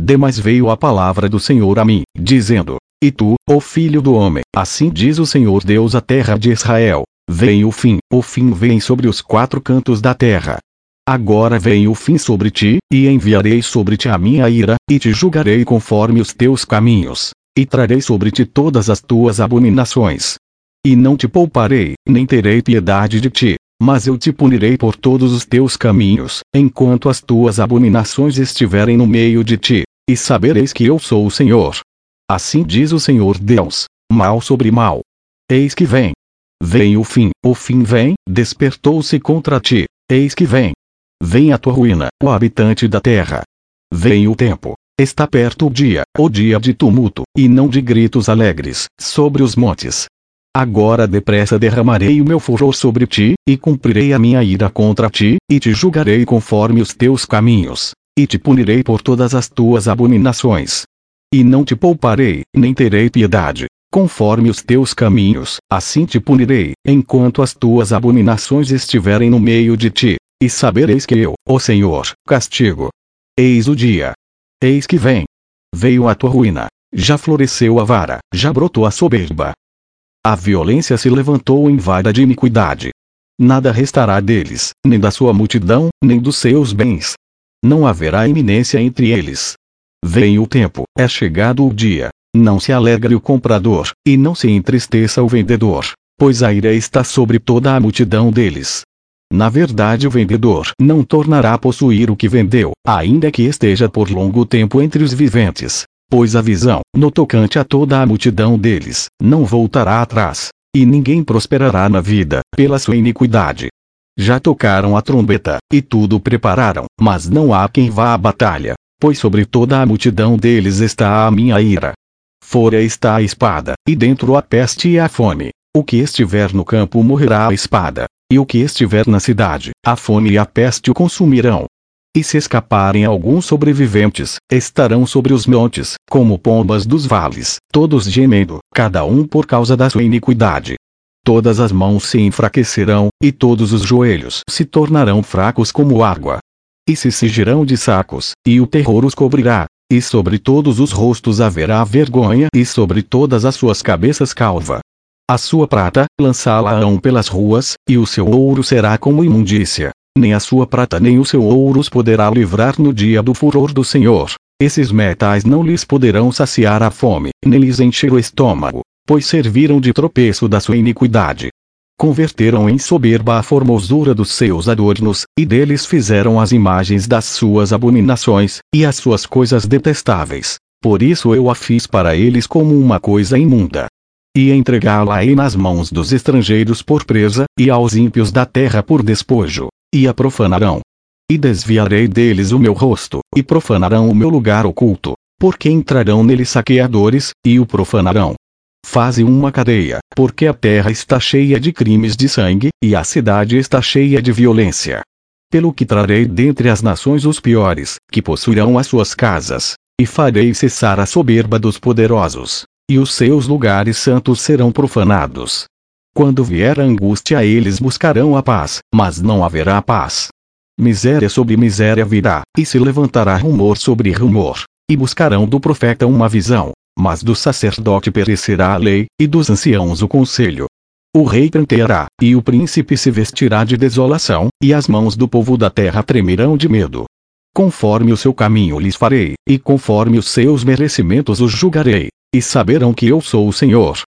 Demais veio a palavra do Senhor a mim, dizendo: E tu, ó filho do homem, assim diz o Senhor Deus à terra de Israel: Vem o fim vem sobre os quatro cantos da terra. Agora vem o fim sobre ti, e enviarei sobre ti a minha ira, e te julgarei conforme os teus caminhos, e trarei sobre ti todas as tuas abominações. E não te pouparei, nem terei piedade de ti, mas eu te punirei por todos os teus caminhos, enquanto as tuas abominações estiverem no meio de ti, e sabereis que eu sou o Senhor. Assim diz o Senhor Deus: mal sobre mal. Eis que vem. Vem o fim vem, despertou-se contra ti, eis que vem. Vem a tua ruína, ó habitante da terra. Vem o tempo, está perto o dia de tumulto, e não de gritos alegres, sobre os montes. Agora depressa derramarei o meu furor sobre ti, e cumprirei a minha ira contra ti, e te julgarei conforme os teus caminhos, e te punirei por todas as tuas abominações. E não te pouparei, nem terei piedade, conforme os teus caminhos, assim te punirei, enquanto as tuas abominações estiverem no meio de ti, e sabereis que eu, ó Senhor, castigo. Eis o dia. Eis que vem. Veio a tua ruína, já floresceu a vara, já brotou a soberba. A violência se levantou em vara de iniquidade. Nada restará deles, nem da sua multidão, nem dos seus bens. Não haverá eminência entre eles. Vem o tempo, é chegado o dia. Não se alegre o comprador, e não se entristeça o vendedor, pois a ira está sobre toda a multidão deles. Na verdade, o vendedor não tornará a possuir o que vendeu, ainda que esteja por longo tempo entre os viventes, pois a visão, no tocante a toda a multidão deles, não voltará atrás, e ninguém prosperará na vida, pela sua iniquidade. Já tocaram a trombeta, e tudo prepararam, mas não há quem vá à batalha, pois sobre toda a multidão deles está a minha ira. Fora está a espada, e dentro a peste e a fome. O que estiver no campo morrerá à espada, e o que estiver na cidade, a fome e a peste o consumirão. E se escaparem alguns sobreviventes, estarão sobre os montes, como pombas dos vales, todos gemendo, cada um por causa da sua iniquidade. Todas as mãos se enfraquecerão, e todos os joelhos se tornarão fracos como água. E se cingirão de sacos, e o terror os cobrirá, e sobre todos os rostos haverá vergonha, e sobre todas as suas cabeças calva. A sua prata, lançá-la-ão pelas ruas, e o seu ouro será como imundícia. Nem a sua prata nem o seu ouro os poderá livrar no dia do furor do Senhor. Esses metais não lhes poderão saciar a fome, nem lhes encher o estômago, pois serviram de tropeço da sua iniquidade. Converteram em soberba a formosura dos seus adornos, e deles fizeram as imagens das suas abominações, e as suas coisas detestáveis. Por isso eu a fiz para eles como uma coisa imunda. E entregá-la-ei nas mãos dos estrangeiros por presa, e aos ímpios da terra por despojo, e a profanarão. E desviarei deles o meu rosto, e profanarão o meu lugar oculto, porque entrarão nele saqueadores, e o profanarão. Faze uma cadeia, porque a terra está cheia de crimes de sangue, e a cidade está cheia de violência. Pelo que trarei dentre as nações os piores, que possuirão as suas casas, e farei cessar a soberba dos poderosos, e os seus lugares santos serão profanados. Quando vier a angústia eles buscarão a paz, mas não haverá paz. Miséria sobre miséria virá, e se levantará rumor sobre rumor, e buscarão do profeta uma visão, mas do sacerdote perecerá a lei, e dos anciãos o conselho. O rei pranteará, e o príncipe se vestirá de desolação, e as mãos do povo da terra tremerão de medo. Conforme o seu caminho lhes farei, e conforme os seus merecimentos os julgarei, e saberão que eu sou o Senhor,